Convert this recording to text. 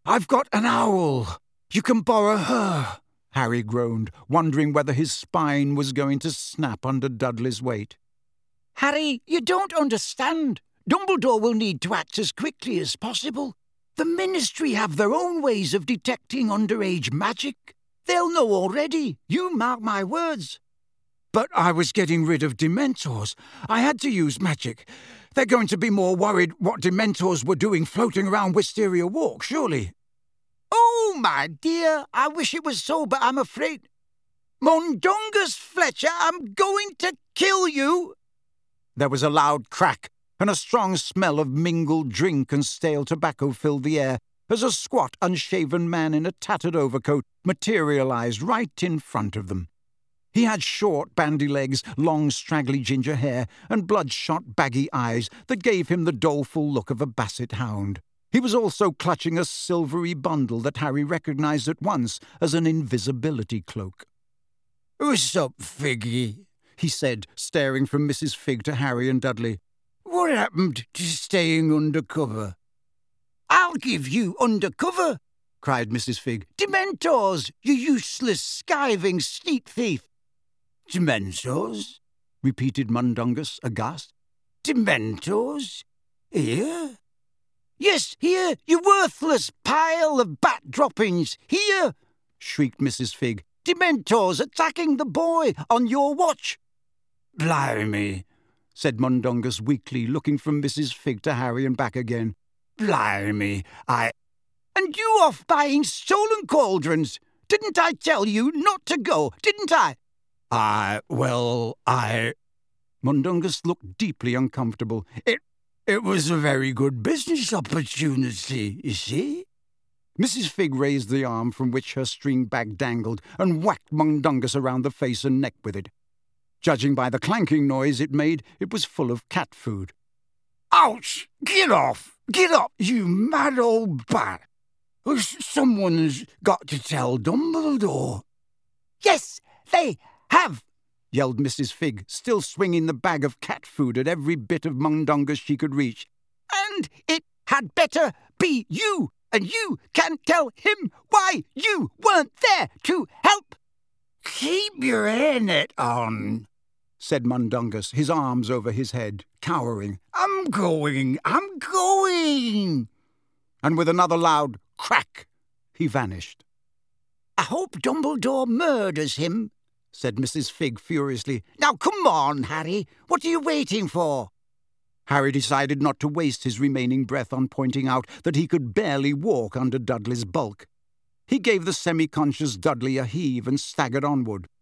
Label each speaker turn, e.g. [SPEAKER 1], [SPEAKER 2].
[SPEAKER 1] I've got an owl. You can borrow her, Harry groaned, wondering whether his spine was going to snap under Dudley's weight.
[SPEAKER 2] Harry, you don't understand. Dumbledore will need to act as quickly as possible. The Ministry have their own ways of detecting underage magic. They'll know already. You mark my words.
[SPEAKER 1] But I was getting rid of Dementors. I had to use magic. They're going to be more worried what Dementors were doing floating around Wisteria Walk, surely.
[SPEAKER 2] Oh, my dear, I wish it was so, but I'm afraid. Mundungus Fletcher, I'm going to kill you.
[SPEAKER 1] There was a loud crack, and a strong smell of mingled drink and stale tobacco filled the air as a squat, unshaven man in a tattered overcoat materialized right in front of them. He had short, bandy legs, long, straggly ginger hair, and bloodshot, baggy eyes that gave him the doleful look of a basset hound. He was also clutching a silvery bundle that Harry recognized at once as an invisibility cloak.
[SPEAKER 3] "What's up, Figgy?"
[SPEAKER 1] he said, staring from Mrs. Fig to Harry and Dudley.
[SPEAKER 3] "What happened to staying under cover?"
[SPEAKER 2] "I'll give you undercover," cried Mrs. Fig. "Dementors, you useless, skiving sneak thief."
[SPEAKER 3] "Dementors?"
[SPEAKER 1] repeated Mundungus, aghast.
[SPEAKER 3] "Dementors? Here?"
[SPEAKER 2] "Yes, here, you worthless pile of bat droppings. Here!" shrieked Mrs. Fig. "Dementors attacking the boy on your watch."
[SPEAKER 3] "Blimey,"
[SPEAKER 1] said Mundungus weakly, looking from Mrs. Fig to Harry and back again.
[SPEAKER 3] "Blimey,
[SPEAKER 2] And you off buying stolen cauldrons. Didn't I tell you not to go, didn't I?
[SPEAKER 1] Mundungus looked deeply uncomfortable.
[SPEAKER 3] It was a very good business opportunity, you see."
[SPEAKER 1] Mrs. Fig raised the arm from which her string bag dangled and whacked Mundungus around the face and neck with it. Judging by the clanking noise it made, it was full of cat food.
[SPEAKER 3] "Ouch! Get off! Get up, you mad old bat! Someone's got to tell Dumbledore."
[SPEAKER 2] "Yes, they have,"
[SPEAKER 1] yelled Mrs. Fig, still swinging the bag of cat food at every bit of Mundungus she could reach.
[SPEAKER 2] "And it had better be you, and you can't tell him why you weren't there to help."
[SPEAKER 3] "Keep your hairnet on,"
[SPEAKER 1] said Mundungus, his arms over his head, cowering.
[SPEAKER 3] I'm going.
[SPEAKER 1] And with another loud crack, he vanished.
[SPEAKER 2] "I hope Dumbledore murders him," said Mrs. Fig furiously. "Now come on, Harry. What are you waiting for?"
[SPEAKER 1] Harry decided not to waste his remaining breath on pointing out that he could barely walk under Dudley's bulk. He gave the semi-conscious Dudley a heave and staggered onward.